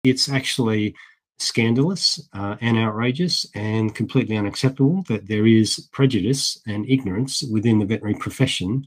It's actually scandalous and outrageous and completely unacceptable that there is prejudice and ignorance within the veterinary profession.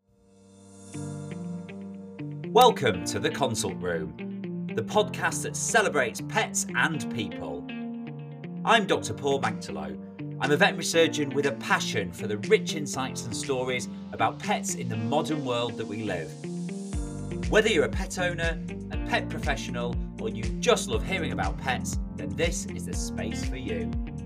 Welcome to The Consult Room, the podcast that celebrates pets and people. I'm Dr. Paul Magtolo. I'm a veterinary surgeon with a passion for the rich insights and stories about pets in the modern world that we live. Whether you're a pet owner, a pet professional, or you just love hearing about pets, then this is the space for you.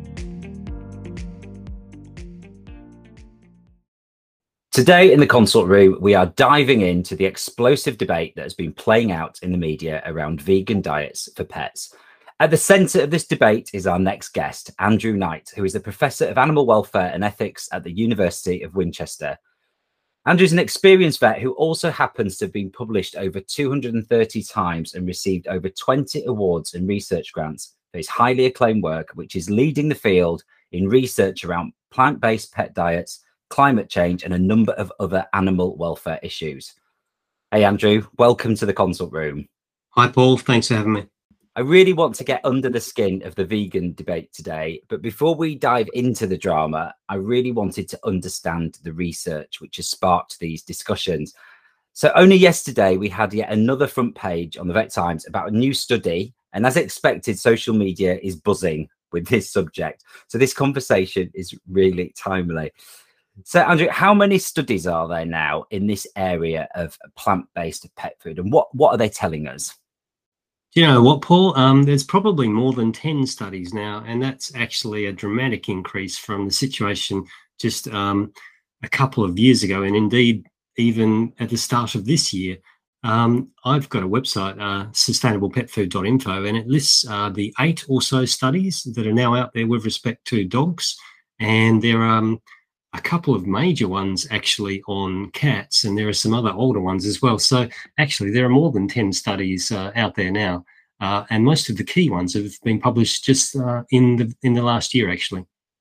Today in The Consult Room, we are diving into the explosive debate that has been playing out in the media around vegan diets for pets. At the centre of this debate is our next guest, Andrew Knight, who is a Professor of Animal Welfare and Ethics at the University of Winchester. Andrew's an experienced vet who also happens to have been published over 230 times and received over 20 awards and research grants for his highly acclaimed work, which is leading the field in research around plant-based pet diets, climate change, and a number of other animal welfare issues. Hey, Andrew, welcome to The Consult Room. Hi, Paul. Thanks for having me. I really want to get under the skin of the vegan debate today, but before we dive into the drama, I really wanted to understand the research which has sparked these discussions. So only yesterday, we had yet another front page on the Vet Times about a new study, and as expected, social media is buzzing with this subject. So this conversation is really timely. So, Andrew, how many studies are there now in this area of plant-based pet food, and what are they telling us? Do you know what, Paul? There's probably more than 10 studies now, and that's actually a dramatic increase from the situation just a couple of years ago, and indeed even at the start of this year. I've got a website, sustainablepetfood.info, and it lists the 8 or so studies that are now out there with respect to dogs, and there are a couple of major ones actually on cats, and there are some other older ones as well. So actually there are more than 10 studies out there now, and most of the key ones have been published just in the last year actually.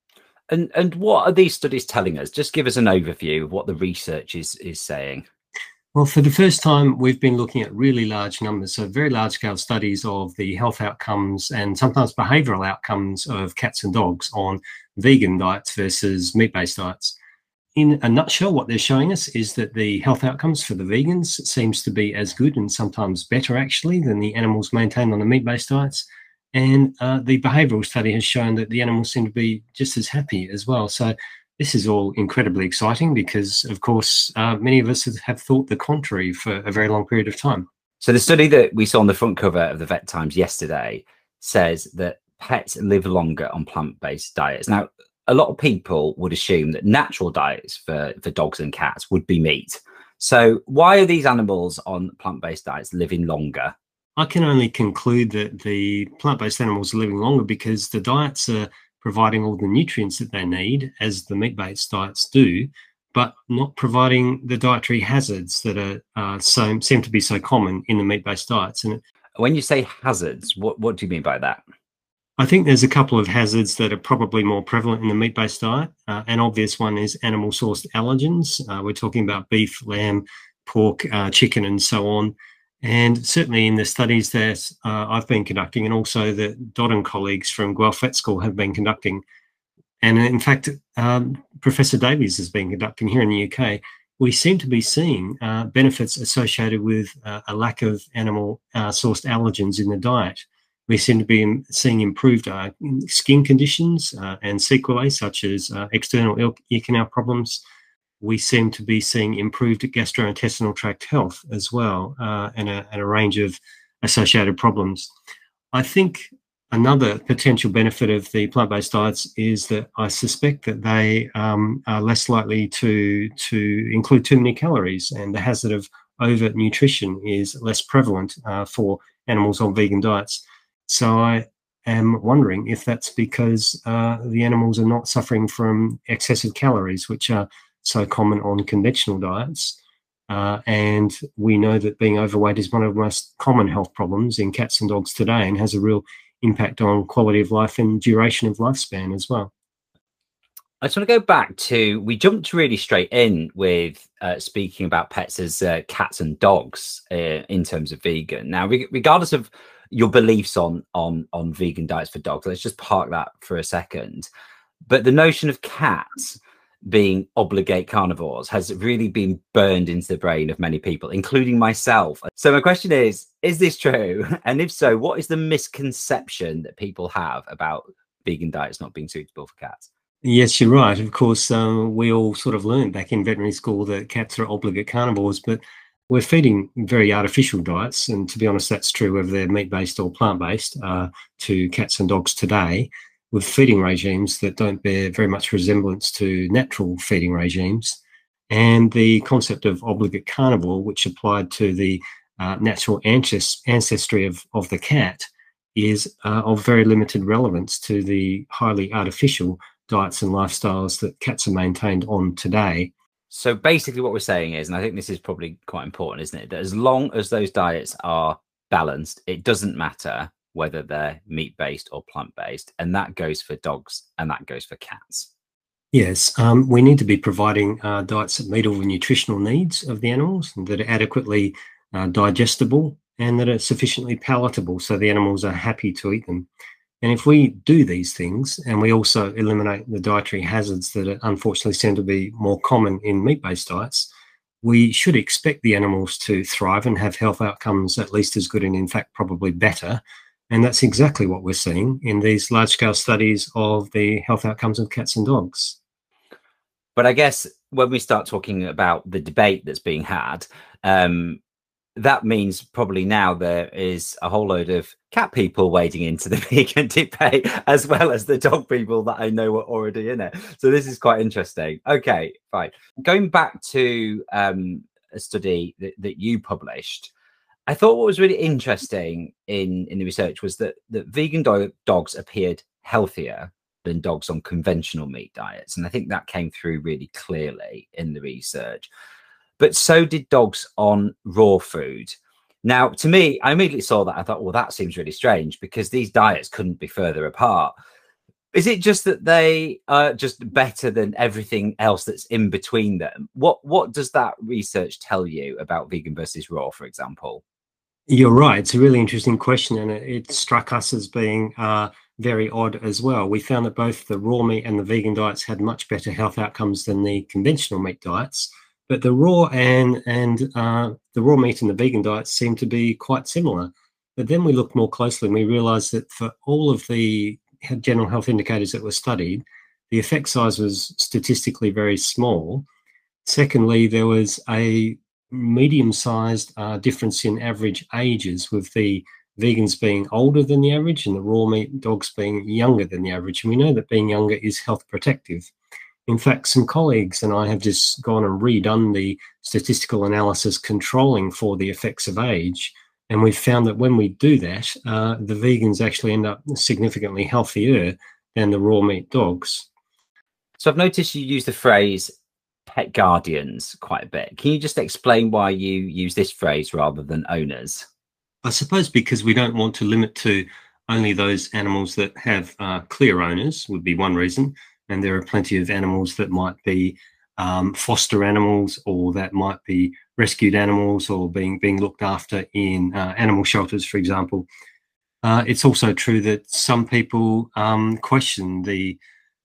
And what are these studies telling us? Just give us an overview of what the research is saying. Well, for the first time, we've been looking at really large numbers, so very large-scale studies of the health outcomes and sometimes behavioural outcomes of cats and dogs on vegan diets versus meat-based diets. In a nutshell, what they're showing us is that the health outcomes for the vegans seems to be as good and sometimes better, actually, than the animals maintained on the meat-based diets. And the behavioural study has shown that the animals seem to be just as happy as well. So this is all incredibly exciting because, of course, many of us have thought the contrary for a very long period of time. So the study that we saw on the front cover of the Vet Times yesterday says that pets live longer on plant-based diets. Now, a lot of people would assume that natural diets for dogs and cats would be meat. So why are these animals on plant-based diets living longer? I can only conclude that the plant-based animals are living longer because the diets are providing all the nutrients that they need, as the meat-based diets do, but not providing the dietary hazards that are seem to be so common in the meat-based diets. And when you say hazards, what do you mean by that? I think there's a couple of hazards that are probably more prevalent in the meat-based diet. An obvious one is animal-sourced allergens. We're talking about beef, lamb, pork, chicken, and so on. And certainly in the studies that I've been conducting, and also that Dodd and colleagues from Guelph Vet School have been conducting, and in fact, Professor Davies has been conducting here in the UK, we seem to be seeing benefits associated with a lack of animal-sourced allergens in the diet. We seem to be seeing improved skin conditions and sequelae, such as external ear canal problems. We seem to be seeing improved gastrointestinal tract health as well, and a range of associated problems. I think another potential benefit of the plant-based diets is that I suspect that they are less likely to include too many calories, and the hazard of over-nutrition is less prevalent for animals on vegan diets. So I am wondering if that's because the animals are not suffering from excessive calories, which are so common on conventional diets. And we know that being overweight is one of the most common health problems in cats and dogs today, and has a real impact on quality of life and duration of lifespan as well. I just want to go back to, we jumped really straight in with speaking about pets as cats and dogs in terms of vegan. Now, regardless of your beliefs on vegan diets for dogs. Let's just park that for a second. But the notion of cats being obligate carnivores has really been burned into the brain of many people, including myself. So my question is this true? And if so, what is the misconception that people have about vegan diets not being suitable for cats? Yes, you're right. Of course, we all sort of learned back in veterinary school that cats are obligate carnivores, but we're feeding very artificial diets. And to be honest, that's true whether they're meat-based or plant-based to cats and dogs today, with feeding regimes that don't bear very much resemblance to natural feeding regimes. And the concept of obligate carnivore, which applied to the natural ancestry of the cat, is of very limited relevance to the highly artificial diets and lifestyles that cats are maintained on today. So basically what we're saying is, and I think this is probably quite important, isn't it, that as long as those diets are balanced, it doesn't matter whether they're meat-based or plant-based, and that goes for dogs and that goes for cats. Yes, we need to be providing diets that meet all the nutritional needs of the animals, and that are adequately digestible and that are sufficiently palatable so the animals are happy to eat them. And if we do these things and we also eliminate the dietary hazards that unfortunately seem to be more common in meat-based diets, we should expect the animals to thrive and have health outcomes at least as good and in fact probably better. And that's exactly what we're seeing in these large-scale studies of the health outcomes of cats and dogs. But I guess when we start talking about the debate that's being had, that means probably now there is a whole load of cat people wading into the vegan debate, as well as the dog people that I know are already in it. So this is quite interesting. Okay, fine. Going back to a study that you published, I thought what was really interesting in the research was that vegan dogs appeared healthier than dogs on conventional meat diets. And I think that came through really clearly in the research. But so did dogs on raw food. Now, to me, I immediately saw that. I thought, well, that seems really strange because these diets couldn't be further apart. Is it just that they are just better than everything else that's in between them? What does that research tell you about vegan versus raw, for example? You're right. It's a really interesting question, and it struck us as being very odd as well. We found that both the raw meat and the vegan diets had much better health outcomes than the conventional meat diets. But the raw and the raw meat and the vegan diets seem to be quite similar. But then we looked more closely and we realized that for all of the general health indicators that were studied, the effect size was statistically very small. Secondly, there was a medium-sized difference in average ages, with the vegans being older than the average and the raw meat dogs being younger than the average. And we know that being younger is health protective. In fact, some colleagues and I have just gone and redone the statistical analysis controlling for the effects of age. And we've found that when we do that, the vegans actually end up significantly healthier than the raw meat dogs. So I've noticed you use the phrase pet guardians quite a bit. Can you just explain why you use this phrase rather than owners? I suppose because we don't want to limit to only those animals that have clear owners would be one reason. And there are plenty of animals that might be foster animals, or that might be rescued animals, or being looked after in animal shelters, for example. It's also true that some people question the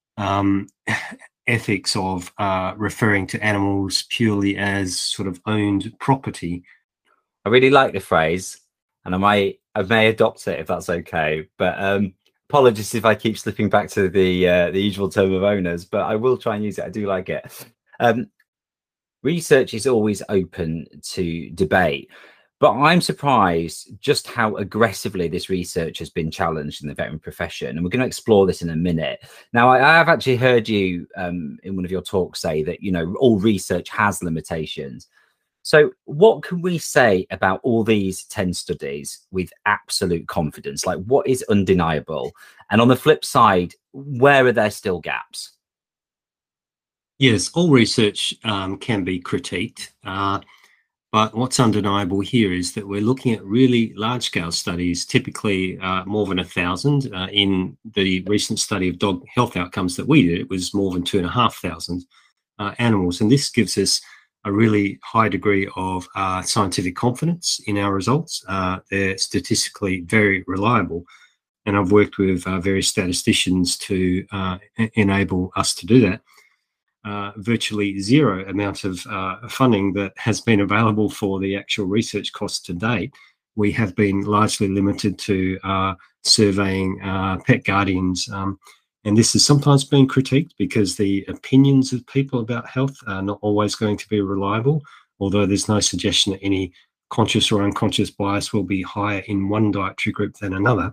ethics of referring to animals purely as sort of owned property. I really like the phrase, and I may adopt it if that's okay. But apologies if I keep slipping back to the usual term of owners, but I will try and use it. I do like it. Research is always open to debate, but I'm surprised just how aggressively this research has been challenged in the veterinary profession. And we're going to explore this in a minute. Now, I have actually heard you in one of your talks say that, you know, all research has limitations. So what can we say about all these 10 studies with absolute confidence? Like, what is undeniable? And on the flip side, where are there still gaps? Yes, all research can be critiqued, but what's undeniable here is that we're looking at really large-scale studies, typically more than 1,000. In the recent study of dog health outcomes that we did, it was more than 2,500 animals, and this gives us a really high degree of scientific confidence in our results. They're statistically very reliable. And I've worked with various statisticians to enable us to do that. Virtually zero amount of funding that has been available for the actual research costs to date. We have been largely limited to surveying pet guardians. And this has sometimes been critiqued because the opinions of people about health are not always going to be reliable, although there's no suggestion that any conscious or unconscious bias will be higher in one dietary group than another.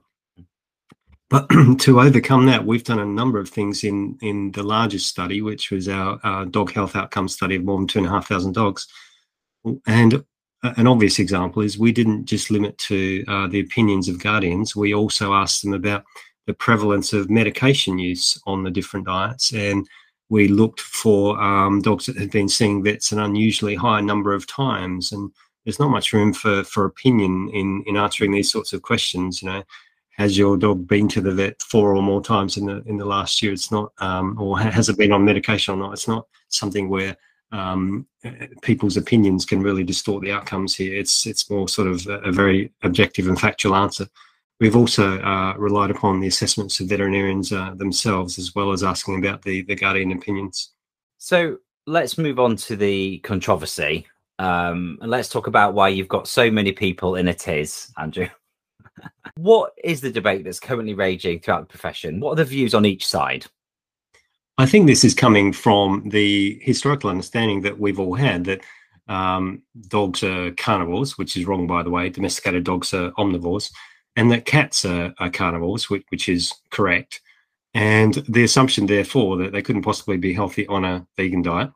But to overcome that, we've done a number of things in the largest study, which was our dog health outcome study of more than 2,500 dogs. And an obvious example is we didn't just limit to the opinions of guardians. We also asked them about the prevalence of medication use on the different diets. And we looked for dogs that had been seeing vets an unusually high number of times. And there's not much room for opinion in answering these sorts of questions. You know, has your dog been to the vet 4 or more times in the last year? It's not, or has it been on medication or not? It's not something where people's opinions can really distort the outcomes here. It's more sort of a very objective and factual answer. We've also relied upon the assessments of veterinarians themselves, as well as asking about the guardian opinions. So let's move on to the controversy, and let's talk about why you've got so many people in a tiz, Andrew. What is the debate that's currently raging throughout the profession? What are the views on each side? I think this is coming from the historical understanding that we've all had that dogs are carnivores, which is wrong, by the way. Domesticated dogs are omnivores, and that cats are carnivores, which is correct. And the assumption, therefore, that they couldn't possibly be healthy on a vegan diet,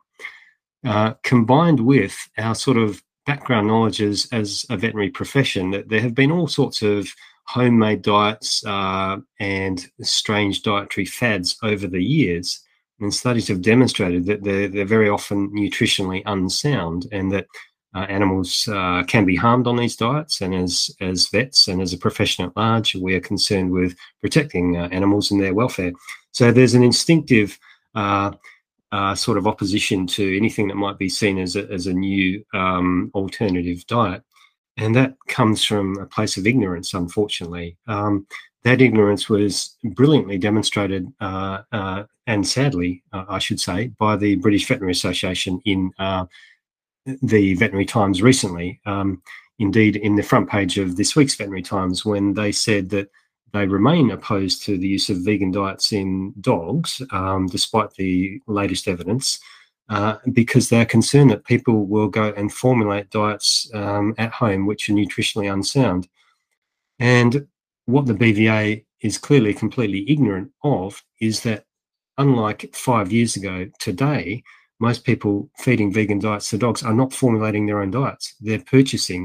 combined with our sort of background knowledge as a veterinary profession, that there have been all sorts of homemade diets and strange dietary fads over the years. And studies have demonstrated that they're very often nutritionally unsound, and that animals can be harmed on these diets. And as vets and as a profession at large, we are concerned with protecting animals and their welfare. So there's an instinctive sort of opposition to anything that might be seen as a new alternative diet. And that comes from a place of ignorance, unfortunately. That ignorance was brilliantly demonstrated, and sadly, I should say, by the British Veterinary Association in the Veterinary Times recently. Indeed, in the front page of this week's Veterinary Times, when they said that they remain opposed to the use of vegan diets in dogs, despite the latest evidence, because they're concerned that people will go and formulate diets at home which are nutritionally unsound. And what the BVA is clearly completely ignorant of is that, unlike 5 years ago, today, most people feeding vegan diets to dogs are not formulating their own diets. They're purchasing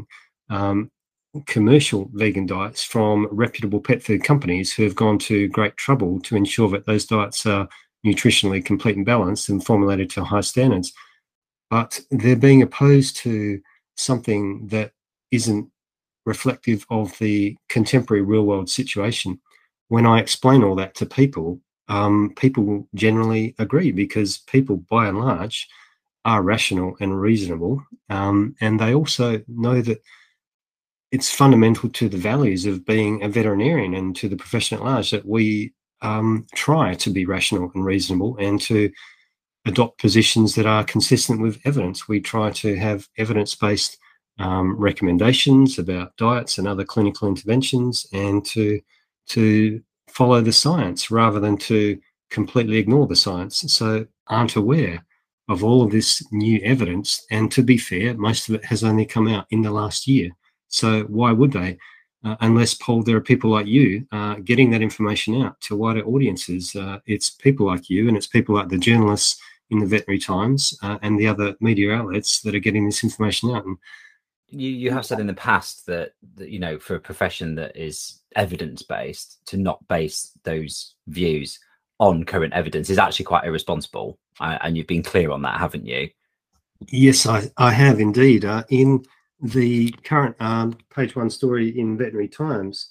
commercial vegan diets from reputable pet food companies who have gone to great trouble to ensure that those diets are nutritionally complete and balanced and formulated to high standards. But they're being opposed to something that isn't reflective of the contemporary real world situation. When I explain all that to people, people generally agree, because people by and large are rational and reasonable, and they also know that it's fundamental to the values of being a veterinarian and to the profession at large that we try to be rational and reasonable and to adopt positions that are consistent with evidence. We try to have evidence-based recommendations about diets and other clinical interventions, and to follow the science rather than to completely ignore the science. So aren't aware of all of this new evidence. And to be fair, most of it has only come out in the last year. So why would they? Unless, Paul, there are people like you getting that information out to wider audiences. It's people like you, and it's people like the journalists in the Veterinary Times and the other media outlets that are getting this information out. And you have said in the past that you know, for a profession that is evidence-based, to not base those views on current evidence is actually quite irresponsible. And you've been clear on that, haven't you? Yes, I have indeed. In the current page 1 story in Veterinary Times,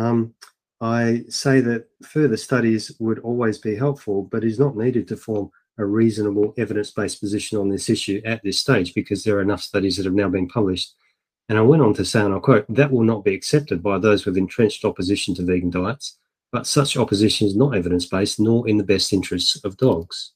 I say that further studies would always be helpful, but is not needed to form a reasonable evidence-based position on this issue at this stage, because there are enough studies that have now been published. And I went on to say, and I'll quote, that will not be accepted by those with entrenched opposition to vegan diets, but such opposition is not evidence-based nor in the best interests of dogs.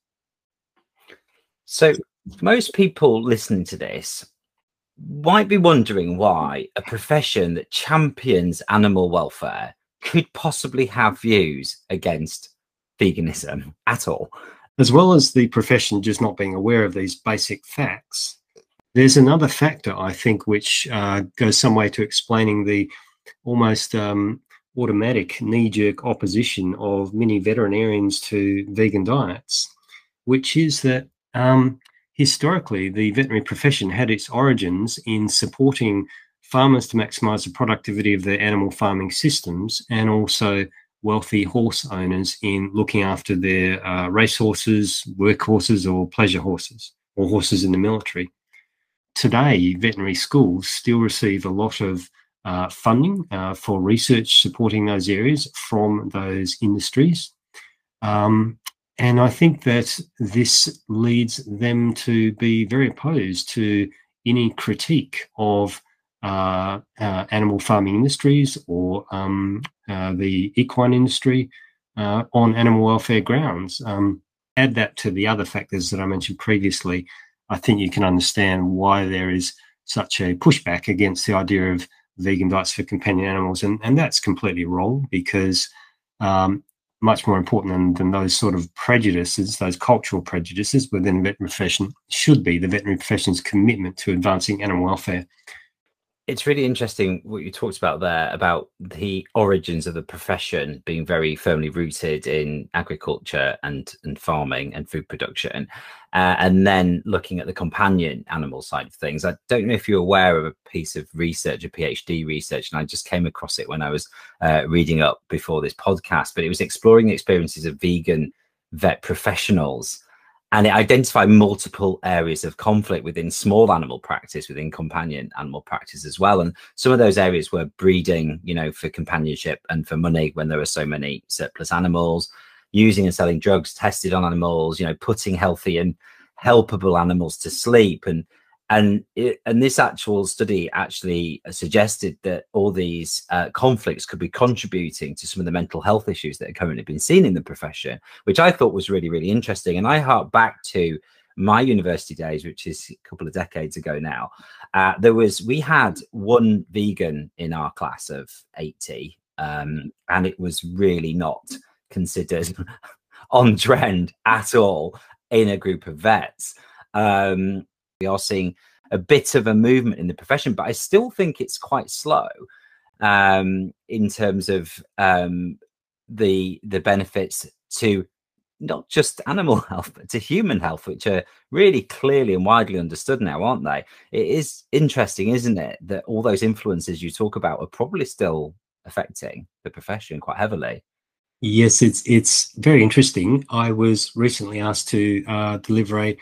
So most people listening to this might be wondering why a profession that champions animal welfare could possibly have views against veganism at all. As well as the profession just not being aware of these basic facts, there's another factor, I think, which goes some way to explaining the almost automatic knee-jerk opposition of many veterinarians to vegan diets, which is that historically the veterinary profession had its origins in supporting farmers to maximize the productivity of their animal farming systems, and also wealthy horse owners in looking after their race horses, workhorses, or pleasure horses, or horses in the military. Today, veterinary schools still receive a lot of funding for research supporting those areas from those industries. And I think that this leads them to be very opposed to any critique of animal farming industries or the equine industry on animal welfare grounds. Add that to the other factors that I mentioned previously, I think you can understand why there is such a pushback against the idea of vegan diets for companion animals. And that's completely wrong, because much more important than those sort of prejudices, those cultural prejudices within the veterinary profession, should be the veterinary profession's commitment to advancing animal welfare. It's really interesting what you talked about there, about the origins of the profession being very firmly rooted in agriculture and farming and food production, and then looking at the companion animal side of things. I don't know if you're aware of a piece of research, a PhD research, and I just came across it when I was reading up before this podcast, but it was exploring the experiences of vegan vet professionals. And it identified multiple areas of conflict within small animal practice, within companion animal practice as well. And some of those areas were breeding, you know, for companionship and for money when there are so many surplus animals, using and selling drugs tested on animals, you know, putting healthy and helpable animals to sleep. And this actual study actually suggested that all these conflicts could be contributing to some of the mental health issues that are currently being seen in the profession, which I thought was really, really interesting. And I hark back to my university days, which is a couple of decades ago now. We had one vegan in our class of 80, and it was really not considered on trend at all in a group of vets. We are seeing a bit of a movement in the profession, but I still think it's quite slow in terms of the benefits to not just animal health, but to human health, which are really clearly and widely understood now, aren't they? It is interesting, isn't it, that all those influences you talk about are probably still affecting the profession quite heavily. Yes, it's very interesting. I was recently asked to deliver a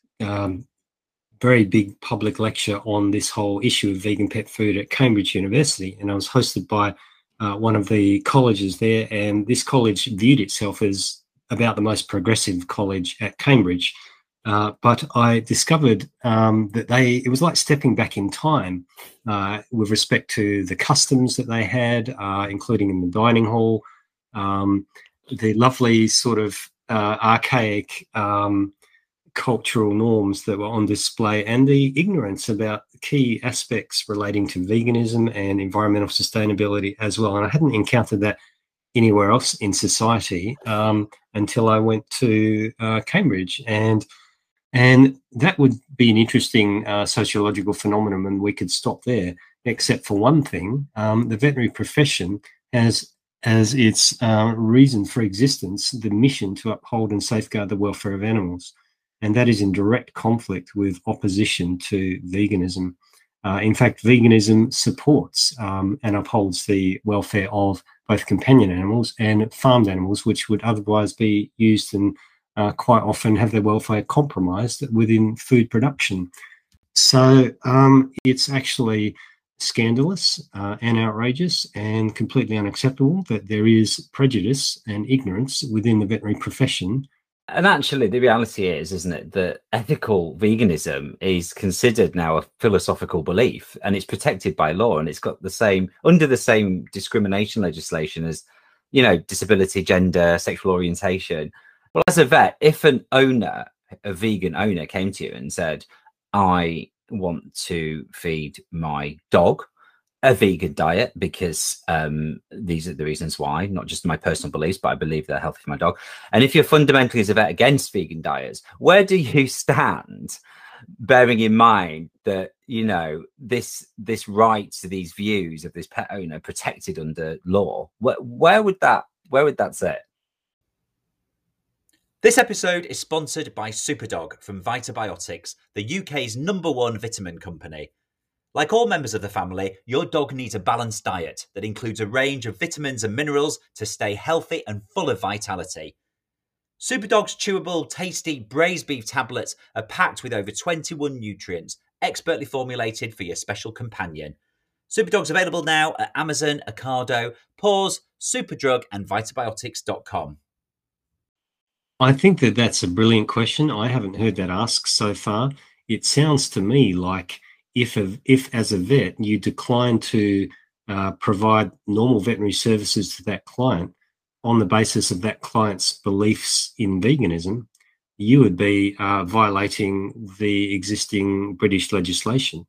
very big public lecture on this whole issue of vegan pet food at Cambridge University, and I was hosted by one of the colleges there, and this college viewed itself as about the most progressive college at Cambridge, but I discovered that it was like stepping back in time with respect to the customs that they had, including in the dining hall, the lovely sort of archaic cultural norms that were on display, and the ignorance about key aspects relating to veganism and environmental sustainability as well. And I hadn't encountered that anywhere else in society until I went to Cambridge, and that would be an interesting sociological phenomenon, and we could stop there, except for one thing. The veterinary profession has as its reason for existence the mission to uphold and safeguard the welfare of animals. And that is in direct conflict with opposition to veganism. In fact, veganism supports and upholds the welfare of both companion animals and farmed animals, which would otherwise be used and quite often have their welfare compromised within food production. So it's actually scandalous and outrageous and completely unacceptable that there is prejudice and ignorance within the veterinary profession. And actually, the reality is, isn't it, that ethical veganism is considered now a philosophical belief, and it's protected by law, and it's got the same under the same discrimination legislation as, you know, disability, gender, sexual orientation. Well, as a vet, if an owner, a vegan owner, came to you and said, "I want to feed my dog a vegan diet because these are the reasons why, not just my personal beliefs, but I believe they're healthy for my dog." And if you're fundamentally as a vet against vegan diets, where do you stand, bearing in mind that, you know, this right to these views of this pet owner protected under law? Where would that sit? This episode is sponsored by Superdog from Vitabiotics, the UK's #1 vitamin company. Like all members of the family, your dog needs a balanced diet that includes a range of vitamins and minerals to stay healthy and full of vitality. Superdog's chewable, tasty braised beef tablets are packed with over 21 nutrients, expertly formulated for your special companion. Superdog's available now at Amazon, Ocado, Paws, Superdrug and Vitabiotics.com. I think that that's a brilliant question. I haven't heard that asked so far. It sounds to me like if as a vet you decline to provide normal veterinary services to that client on the basis of that client's beliefs in veganism, you would be violating the existing British legislation,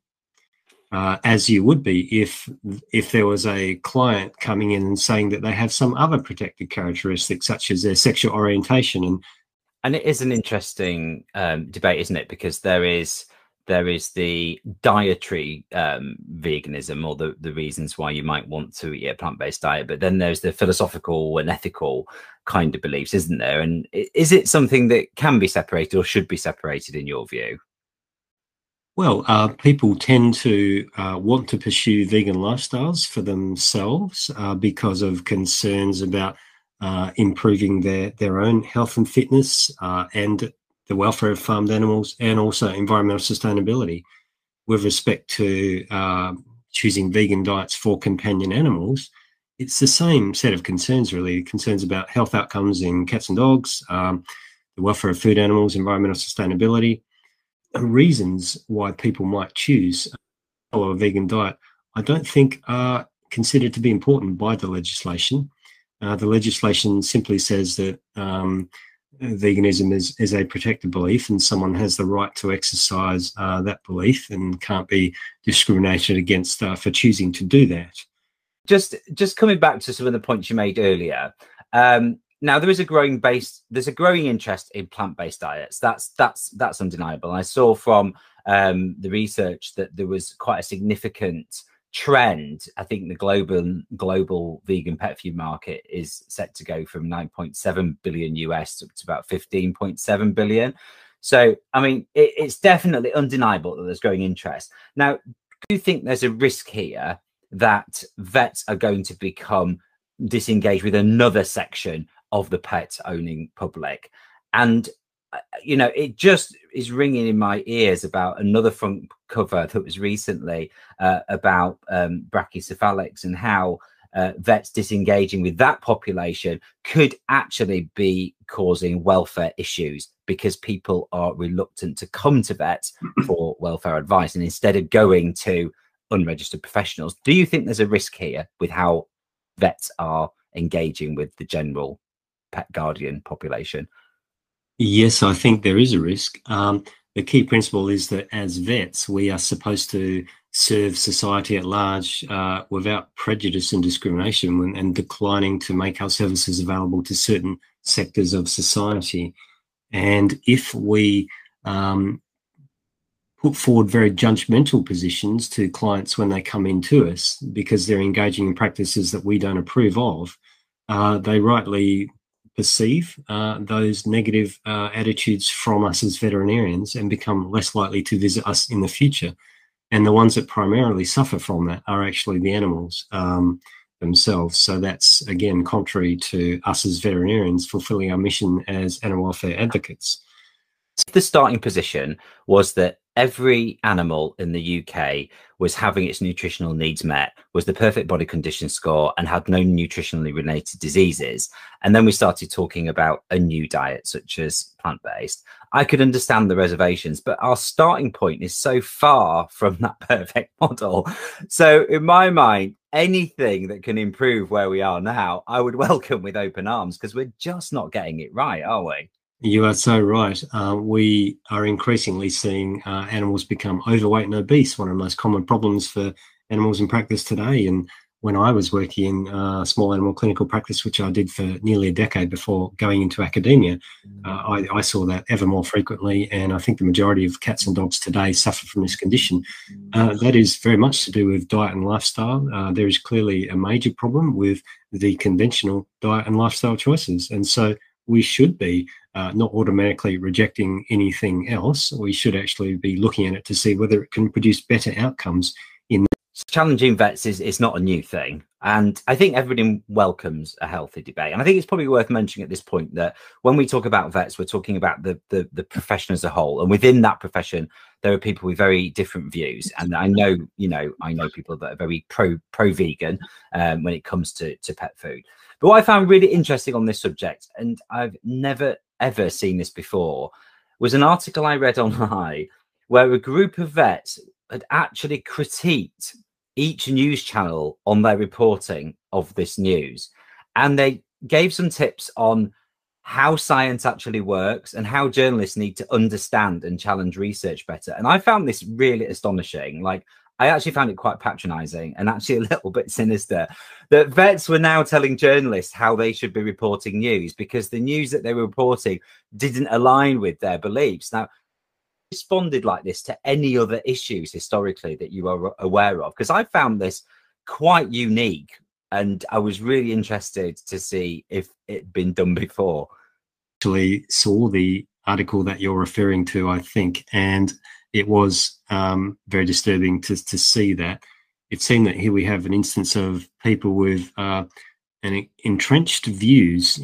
as you would be if there was a client coming in and saying that they have some other protected characteristics, such as their sexual orientation. And it is an interesting debate, isn't it? Because there is the dietary veganism, or the reasons why you might want to eat a plant-based diet, but then there's the philosophical and ethical kind of beliefs, isn't there? And is it something that can be separated or should be separated in your view? Well, people tend to want to pursue vegan lifestyles for themselves because of concerns about improving their own health and fitness and the welfare of farmed animals, and also environmental sustainability. With respect to choosing vegan diets for companion animals, it's the same set of concerns, really. Concerns about health outcomes in cats and dogs, the welfare of food animals, environmental sustainability. Reasons why people might choose follow a vegan diet, I don't think are considered to be important by the legislation. The legislation simply says that veganism is a protected belief, and someone has the right to exercise that belief and can't be discriminated against for choosing to do that. Just coming back to some of the points you made earlier. Now there's a growing interest in plant-based diets. That's undeniable. I saw from the research that there was quite a significant trend. I think the global vegan pet food market is set to go from 9.7 billion US to about 15.7 billion. So, I mean, it's definitely undeniable that there's growing interest. Now, do you think there's a risk here that vets are going to become disengaged with another section of the pet owning public? And you know, it just is ringing in my ears about another front cover that was recently about brachycephalics, and how vets disengaging with that population could actually be causing welfare issues, because people are reluctant to come to vets for welfare advice, and instead of going to unregistered professionals. Do you think there's a risk here with how vets are engaging with the general pet guardian population? Yes, I think there is a risk. The key principle is that as vets, we are supposed to serve society at large without prejudice and discrimination, and declining to make our services available to certain sectors of society. And if we put forward very judgmental positions to clients when they come in to us because they're engaging in practices that we don't approve of, they rightly perceive those negative attitudes from us as veterinarians and become less likely to visit us in the future. And the ones that primarily suffer from that are actually the animals themselves. So that's, again, contrary to us as veterinarians fulfilling our mission as animal welfare advocates. The starting position was that every animal in the UK was having its nutritional needs met, was the perfect body condition score, and had no nutritionally related diseases, and then we started talking about a new diet such as plant-based, I could understand the reservations, but our starting point is so far from that perfect model. So in my mind, anything that can improve where we are now, I would welcome with open arms, because we're just not getting it right, are we? You are so right. We are increasingly seeing animals become overweight and obese, one of the most common problems for animals in practice today. And when I was working in small animal clinical practice, which I did for nearly a decade before going into academia, I saw that ever more frequently. And I think the majority of cats and dogs today suffer from this condition. That is very much to do with diet and lifestyle. There is clearly a major problem with the conventional diet and lifestyle choices. And so we should be not automatically rejecting anything else. We should actually be looking at it to see whether it can produce better outcomes. Challenging vets is not a new thing, and I think everybody welcomes a healthy debate. And I think it's probably worth mentioning at this point that when we talk about vets, we're talking about the profession as a whole, and within that profession there are people with very different views. And I know people that are very pro vegan when it comes to pet food. But what I found really interesting on this subject, and I've never ever seen this before, was an article I read online where a group of vets had actually critiqued each news channel on their reporting of this news. And they gave some tips on how science actually works and how journalists need to understand and challenge research better. And I found this really astonishing. Like, I actually found it quite patronizing and actually a little bit sinister that vets were now telling journalists how they should be reporting news because the news that they were reporting didn't align with their beliefs. Now, responded like this to any other issues historically that you are aware of? Because I found this quite unique, and I was really interested to see if it'd been done before. Actually saw the article that you're referring to, I think, and it was very disturbing to see that. It seemed that here we have an instance of people with an entrenched views,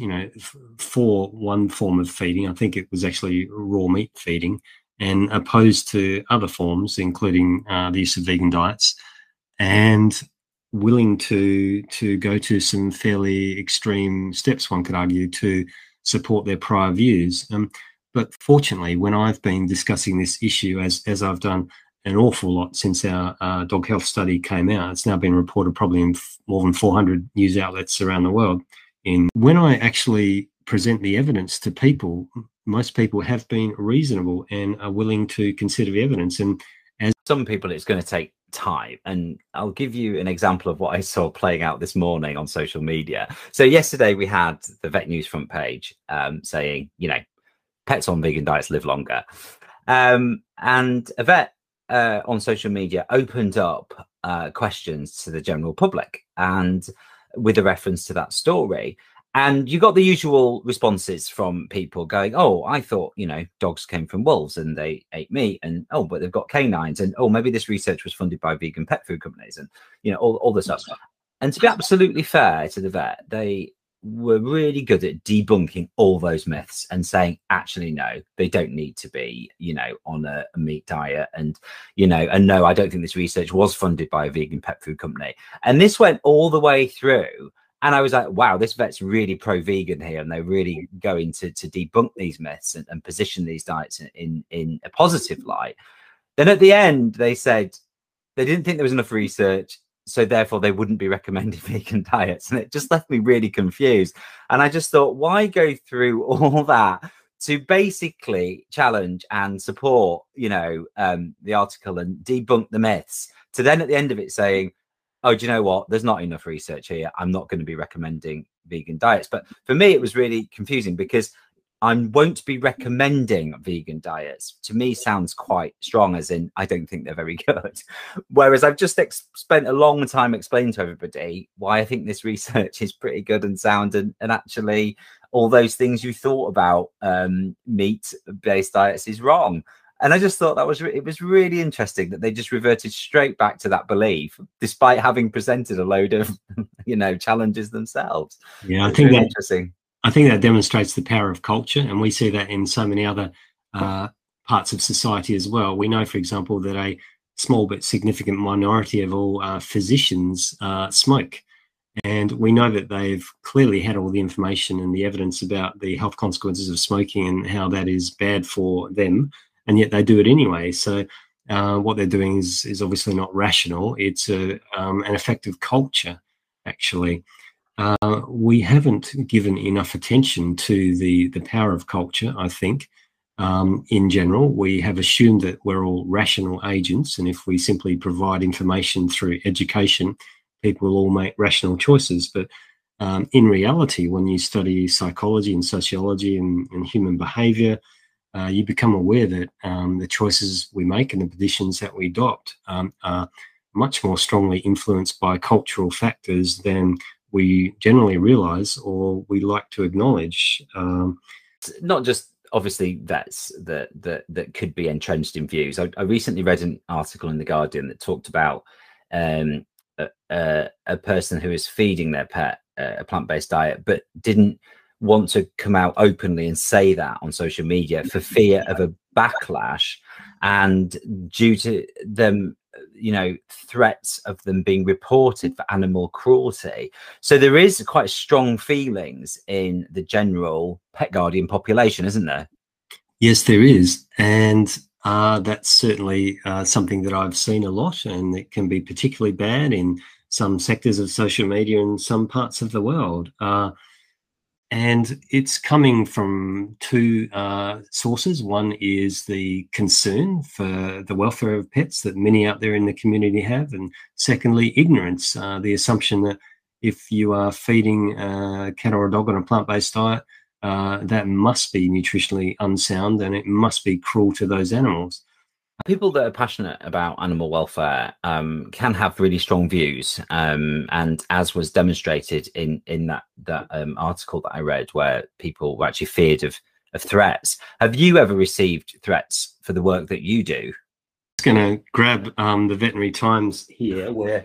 for one form of feeding. I think it was actually raw meat feeding, and opposed to other forms, including the use of vegan diets, and willing to go to some fairly extreme steps, one could argue, to support their prior views. But fortunately, when I've been discussing this issue, as I've done an awful lot since our dog health study came out, it's now been reported probably in more than 400 news outlets around the world. When I actually present the evidence to people, most people have been reasonable and are willing to consider the evidence. And as some people, it's going to take time. And I'll give you an example of what I saw playing out this morning on social media. So yesterday we had the Vet News front page saying, pets on vegan diets live longer. And a vet on social media opened up questions to the general public, and with a reference to that story. And you got the usual responses from people going, oh, I thought, dogs came from wolves and they ate meat, and oh, but they've got canines, and oh, maybe this research was funded by vegan pet food companies, and all this stuff. And to be absolutely fair to the vet, they were really good at debunking all those myths and saying, actually, no, they don't need to be, on a meat diet, and no, I don't think this research was funded by a vegan pet food company. And this went all the way through. And I was like, wow, this vet's really pro-vegan here, and they're really going to debunk these myths and position these diets in a positive light. Then at the end, they said they didn't think there was enough research, so therefore they wouldn't be recommending vegan diets. And it just left me really confused. And I just thought, why go through all that to basically challenge and support, the article and debunk the myths, to then at the end of it saying, oh, do you know what? There's not enough research here. I'm not going to be recommending vegan diets. But for me, it was really confusing because I won't be recommending vegan diets. To me, sounds quite strong, as in I don't think they're very good. Whereas I've just spent a long time explaining to everybody why I think this research is pretty good and sound, and actually all those things you thought about meat-based diets is wrong. And I just thought it was really interesting that they just reverted straight back to that belief, despite having presented a load of, challenges themselves. Yeah, I think interesting. I think that demonstrates the power of culture, and we see that in so many other parts of society as well. We know, for example, that a small but significant minority of all physicians smoke. And we know that they've clearly had all the information and the evidence about the health consequences of smoking and how that is bad for them, and yet they do it anyway. So what they're doing is obviously not rational. It's an effect of culture, actually. We haven't given enough attention to the power of culture, I think. In general, we have assumed that we're all rational agents, and if we simply provide information through education, people will all make rational choices. But in reality, when you study psychology and sociology and human behavior, you become aware that the choices we make and the positions that we adopt are much more strongly influenced by cultural factors than we generally realize or we like to acknowledge. Not just obviously that's that could be entrenched in views. I recently read an article in The Guardian that talked about a person who is feeding their pet a plant-based diet, but didn't want to come out openly and say that on social media for fear of a backlash, and due to them, you know, threats of them being reported for animal cruelty. So there is quite strong feelings in the general pet guardian population, isn't there? Yes, there is. And that's certainly something that I've seen a lot, and it can be particularly bad in some sectors of social media in some parts of the world. And it's coming from two sources. One is the concern for the welfare of pets that many out there in the community have. And secondly, ignorance, the assumption that if you are feeding a cat or a dog on a plant-based diet, that must be nutritionally unsound and it must be cruel to those animals. People that are passionate about animal welfare can have really strong views, and as was demonstrated in that article that I read, where people were actually feared of threats. Have you ever received threats for the work that you do? I'm going to grab the Veterinary Times here, where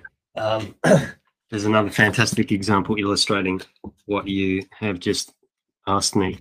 there's another fantastic example illustrating what you have just asked me.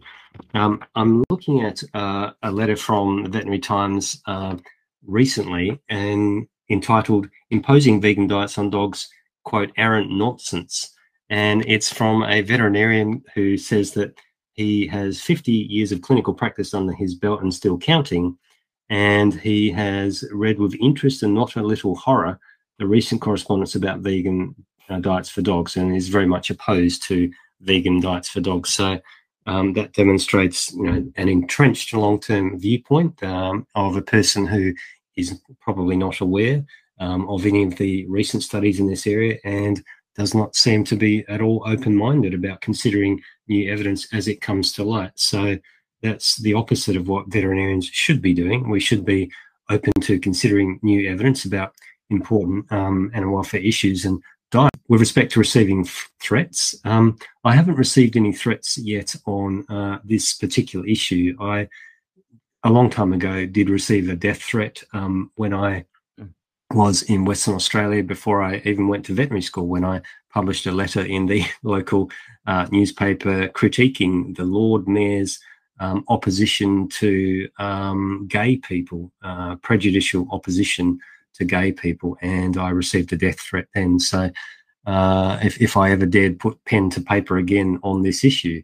I'm looking at a letter from the Veterinary Times recently, and entitled "Imposing Vegan Diets on Dogs, quote, arrant nonsense." And it's from a veterinarian who says that he has 50 years of clinical practice under his belt and still counting. And he has read with interest and not a little horror the recent correspondence about vegan diets for dogs, and is very much opposed to vegan diets for dogs. So that demonstrates, you know, an entrenched long-term viewpoint of a person who is probably not aware of any of the recent studies in this area, and does not seem to be at all open-minded about considering new evidence as it comes to light. So that's the opposite of what veterinarians should be doing. We should be open to considering new evidence about important animal welfare issues and diet. With respect to receiving threats, I haven't received any threats yet on this particular issue. I, a long time ago, did receive a death threat when I was in Western Australia, before I even went to veterinary school, when I published a letter in the local newspaper critiquing the Lord Mayor's opposition to gay people, prejudicial opposition to gay people, and I received a death threat then. So if I ever dared put pen to paper again on this issue.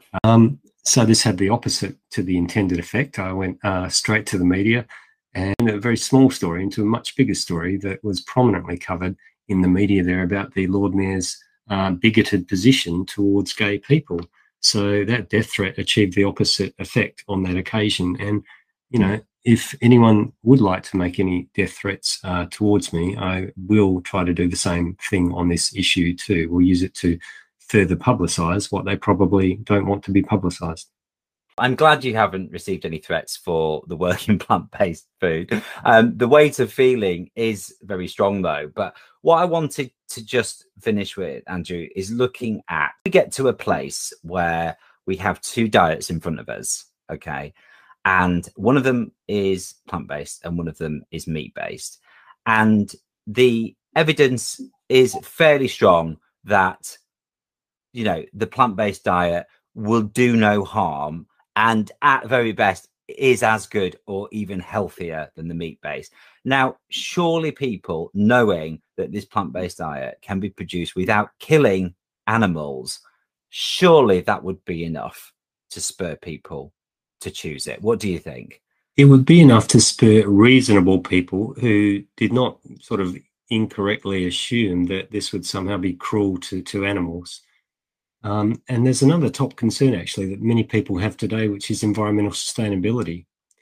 So this had the opposite to the intended effect. I went straight to the media, and a very small story into a much bigger story that was prominently covered in the media there about the Lord Mayor's bigoted position towards gay people. So that death threat achieved the opposite effect on that occasion. And, you know, if anyone would like to make any death threats towards me, I will try to do the same thing on this issue too. We'll use it to further publicise what they probably don't want to be publicised. I'm glad you haven't received any threats for the work in plant-based food. The weight of feeling is very strong though. But what I wanted to just finish with, Andrew, is looking at, we get to a place where we have two diets in front of us, okay? And one of them is plant-based and one of them is meat-based. And the evidence is fairly strong that, you know, the plant-based diet will do no harm, and at very best is as good or even healthier than the meat-based. Now, surely people knowing that this plant-based diet can be produced without killing animals, surely that would be enough to spur people to choose it. What do you think? It would be enough to spur reasonable people who did not sort of incorrectly assume that this would somehow be cruel to animals. And there's another top concern, actually, that many people have today, which is environmental sustainability.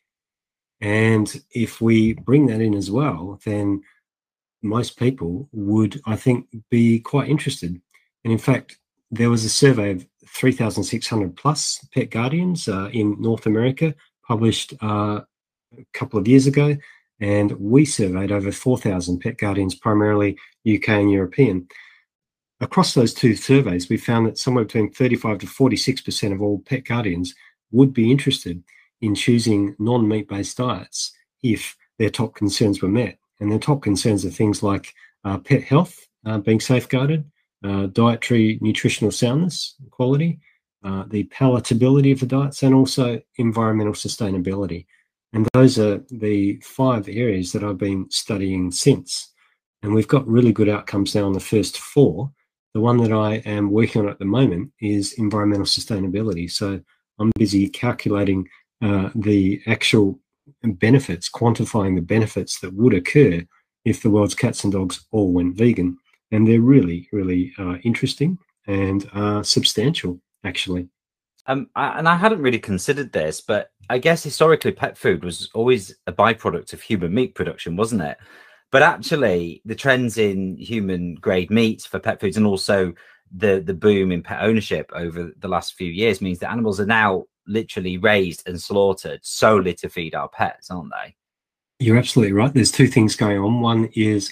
And if we bring that in as well, then most people would, I think, be quite interested. And in fact, there was a survey of 3,600 plus pet guardians in North America published a couple of years ago. And we surveyed over 4,000 pet guardians, primarily UK and European. Across those two surveys, we found that somewhere between 35 to 46% of all pet guardians would be interested in choosing non-meat-based diets if their top concerns were met. And their top concerns are things like pet health being safeguarded, dietary nutritional soundness, quality, the palatability of the diets, and also environmental sustainability. And those are the 5 areas that I've been studying since. And we've got really good outcomes now on the first 4. The one that I am working on at the moment is environmental sustainability. So I'm busy calculating the actual benefits, quantifying the benefits that would occur if the world's cats and dogs all went vegan. And they're really, really interesting and substantial, actually. And I hadn't really considered this, but I guess historically pet food was always a byproduct of human meat production, wasn't it? But actually, the trends in human grade meat for pet foods and also the boom in pet ownership over the last few years means that animals are now literally raised and slaughtered solely to feed our pets, aren't they? You're absolutely right. There's 2 things going on. One is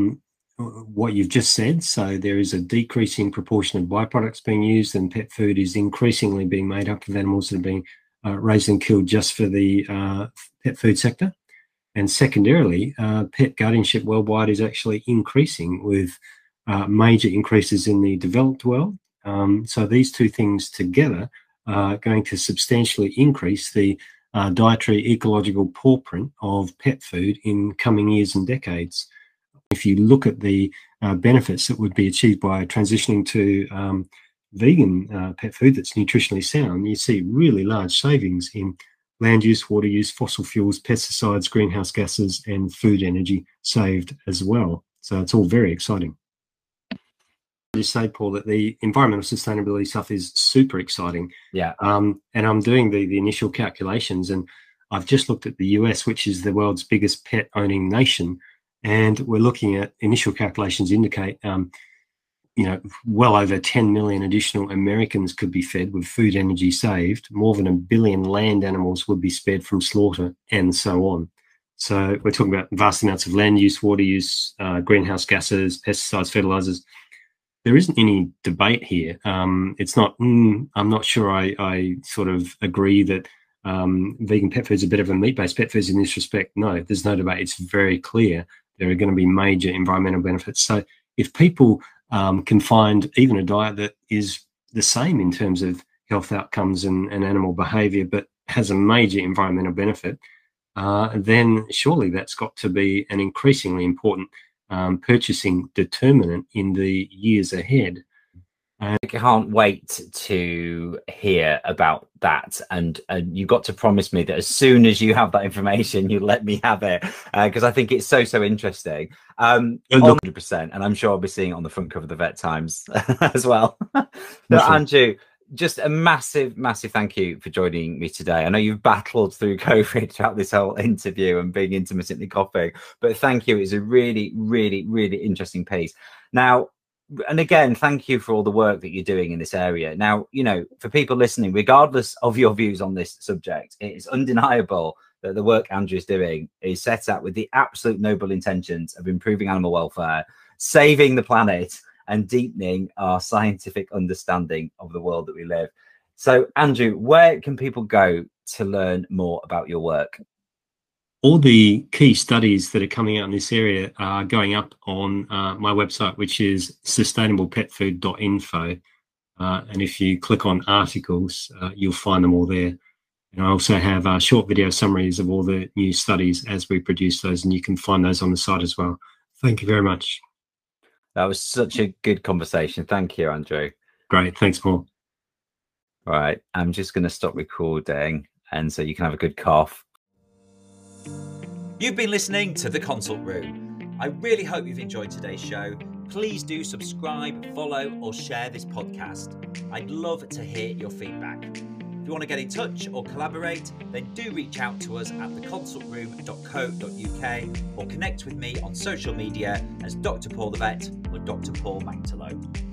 what you've just said. So there is a decreasing proportion of byproducts being used, and pet food is increasingly being made up of animals that are being raised and killed just for the pet food sector. And secondarily, pet guardianship worldwide is actually increasing with major increases in the developed world. So these 2 things together are going to substantially increase the dietary ecological paw print of pet food in coming years and decades. If you look at the benefits that would be achieved by transitioning to vegan pet food that's nutritionally sound, you see really large savings in land use, water use, fossil fuels, pesticides, greenhouse gases, and food energy saved as well. So it's all very exciting. I just say, Paul, that the environmental sustainability stuff is super exciting. Yeah. And I'm doing the initial calculations, and I've just looked at the US, which is the world's biggest pet owning nation, and we're looking at initial calculations indicate well over 10 million additional Americans could be fed with food energy saved. More than 1 billion land animals would be spared from slaughter, and so on. So we're talking about vast amounts of land use, water use, greenhouse gases, pesticides, fertilizers. There isn't any debate here. It's not, I'm not sure I sort of agree that vegan pet foods are better than meat-based pet foods in this respect. No, there's no debate. It's very clear there are going to be major environmental benefits. So if people can find even a diet that is the same in terms of health outcomes and animal behavior, but has a major environmental benefit, then surely that's got to be an increasingly important purchasing determinant in the years ahead. I can't wait to hear about that, and you've got to promise me that as soon as you have that information, you let me have it, because I think it's so interesting. 100%, and I'm sure I'll be seeing it on the front cover of the Vet Times as well. No, Andrew, just a massive thank you for joining me today. I know you've battled through COVID throughout this whole interview and being intermittently coughing, but thank you. It's a really interesting piece. Now, and again, thank you for all the work that you're doing in this area. Now, for people listening, regardless of your views on this subject, it is undeniable that the work Andrew is doing is set out with the absolute noble intentions of improving animal welfare, saving the planet, and deepening our scientific understanding of the world that we live. So, Andrew, where can people go to learn more about your work? All the key studies that are coming out in this area are going up on my website, which is sustainablepetfood.info. And if you click on articles, you'll find them all there. And I also have short video summaries of all the new studies as we produce those, and you can find those on the site as well. Thank you very much. That was such a good conversation. Thank you, Andrew. Great. Thanks, Paul. All right. I'm just going to stop recording, and so you can have a good cough. You've been listening to The Consult Room. I really hope you've enjoyed today's show. Please do subscribe, follow, or share this podcast. I'd love to hear your feedback. If you want to get in touch or collaborate, then do reach out to us at theconsultroom.co.uk or connect with me on social media as Dr. Paul the Vet or Dr. Paul Mangtalo.